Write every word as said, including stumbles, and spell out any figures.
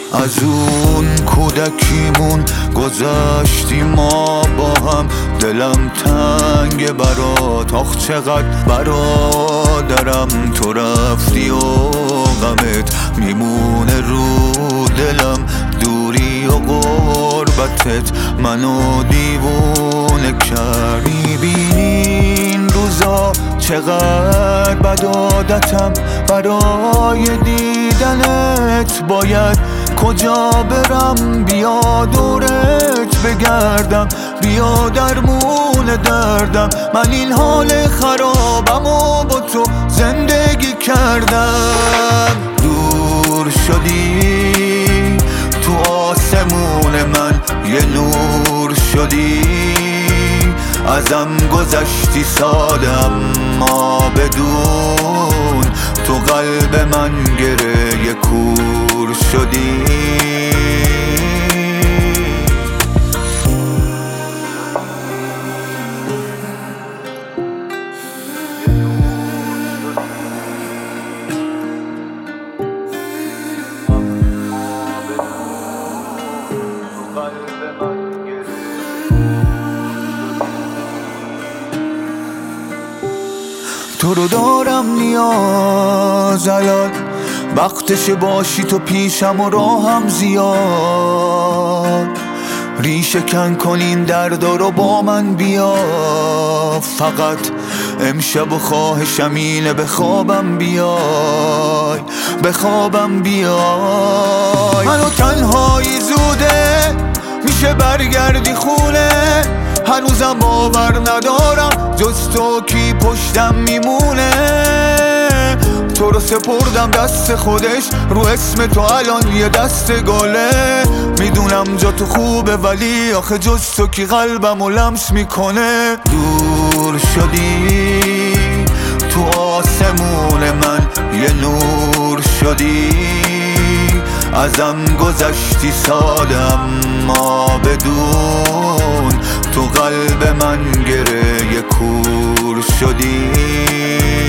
از اون کودکیمون گذشتی ما با هم، دلم تنگ برات، آخ چقدر برادرم. تو رفتی و غمت میمونه رو دلم، دوری و غربتت منو دیوونه کرد. میبینی این روزا چقدر بد عادتم، برای دیدنت باید کجا برم؟ بیا دورت بگردم، بیا درمون دردم. من این حال خرابم و با تو زندگی کردم. دور شدی تو آسمون من، یه نور شدی، ازم گذشتی ساده اما بدون تو قلب من گره کور شدی. تو رو دارم نیاز الان، وقتش باشی تو پیشم و راهم زیاد. ریشه کن کن این دردا رو با من بیا، فقط امشب و خواهشم اینه بخوابم بیای، بخوابم بیای. منو تنهایی زوده میشه برگردی خونه، هنوزم باور ندارم جز تو کی پشتم میمونه. تو رو سپردم دست خودش، رو اسم تو الان یه دست گله. میدونم جا تو خوبه ولی آخه جز تو کی قلبمو لمس میکنه. دور شدی تو آسمون من، یه نور شدی، ازم گذشتی ساده اما بدون تو قلب من گره کور شدی.